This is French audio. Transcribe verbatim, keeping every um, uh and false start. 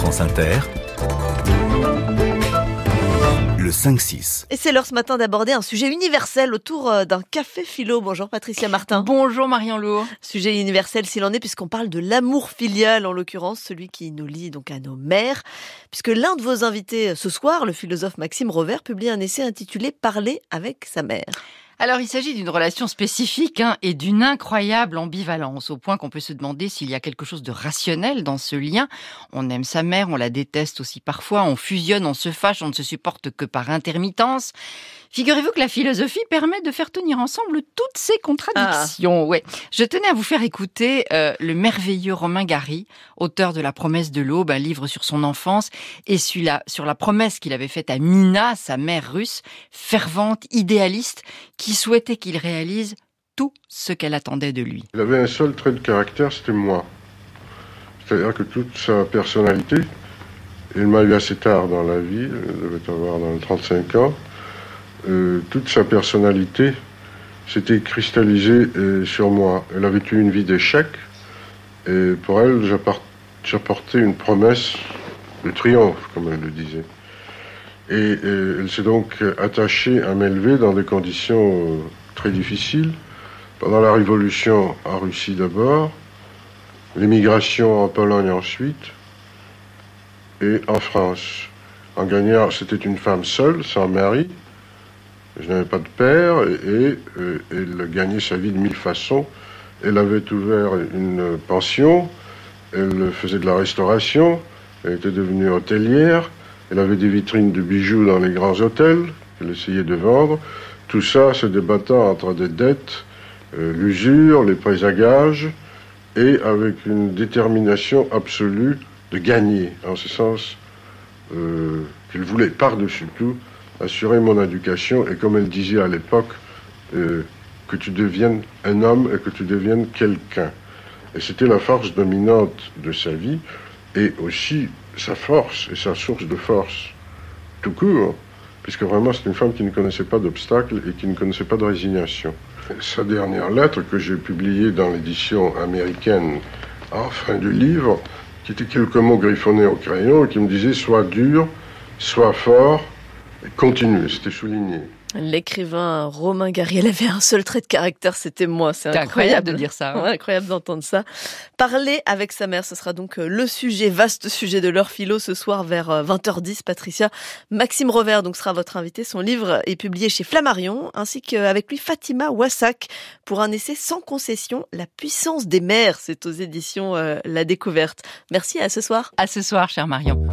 France Inter, le cinq six. Et c'est l'heure ce matin d'aborder un sujet universel autour d'un café philo. Bonjour Patricia Martin. Bonjour Marion Lourd. Sujet universel s'il en est, puisqu'on parle de l'amour filial, en l'occurrence, celui qui nous lie donc à nos mères. Puisque l'un de vos invités ce soir, le philosophe Maxime Rovert, publie un essai intitulé « Parler avec sa mère ». Alors, il s'agit d'une relation spécifique hein, et d'une incroyable ambivalence, au point qu'on peut se demander s'il y a quelque chose de rationnel dans ce lien. On aime sa mère, on la déteste aussi parfois, on fusionne, on se fâche, on ne se supporte que par intermittence. Figurez-vous que la philosophie permet de faire tenir ensemble toutes ces contradictions. Ah. Ouais. Je tenais à vous faire écouter euh, le merveilleux Romain Gary, auteur de La promesse de l'aube, un livre sur son enfance, et celui-là, sur la promesse qu'il avait faite à Nina, sa mère russe, fervente, idéaliste, qui souhaitait qu'il réalise tout ce qu'elle attendait de lui. Il avait un seul trait de caractère, c'était moi. C'est-à-dire que toute sa personnalité, il m'a eu assez tard dans la vie, il devait avoir dans les trente-cinq ans, euh, toute sa personnalité s'était cristallisée euh, sur moi. Elle a vécu une vie d'échec, et pour elle, j'apportais une promesse de triomphe, comme elle le disait. Et, et elle s'est donc attachée à m'élever dans des conditions euh, très difficiles. Pendant la Révolution en Russie d'abord, l'émigration en Pologne ensuite, et en France. En gagnant, c'était une femme seule, sans mari. Je n'avais pas de père, et, et euh, elle gagnait sa vie de mille façons. Elle avait ouvert une pension, elle faisait de la restauration, elle était devenue hôtelière. Elle avait des vitrines de bijoux dans les grands hôtels qu'elle essayait de vendre. Tout ça se débattant entre des dettes, euh, l'usure, les prêts à gages, et avec une détermination absolue de gagner. En ce sens euh, qu'elle voulait par-dessus tout assurer mon éducation, et comme elle disait à l'époque, euh, que tu deviennes un homme et que tu deviennes quelqu'un. Et c'était la force dominante de sa vie, et aussi sa force et sa source de force, tout court, puisque vraiment c'est une femme qui ne connaissait pas d'obstacles et qui ne connaissait pas de résignation. Sa dernière lettre, que j'ai publiée dans l'édition américaine en fin du livre, qui était quelques mots griffonnés au crayon et qui me disait « Sois dur, sois fort, et continue », c'était souligné. L'écrivain Romain Gary, elle avait un seul trait de caractère, c'était moi. C'est incroyable. incroyable de dire ça. Hein. Ouais, incroyable d'entendre ça. Parler avec sa mère, ce sera donc le sujet, vaste sujet de l'heure philo ce soir vers vingt heures dix. Patricia, Maxime Rovert donc sera votre invité. Son livre est publié chez Flammarion, ainsi qu'avec lui Fatima Wassak pour un essai sans concession, La puissance des mères. C'est aux éditions euh, La Découverte. Merci, à ce soir. À ce soir, chère Marion.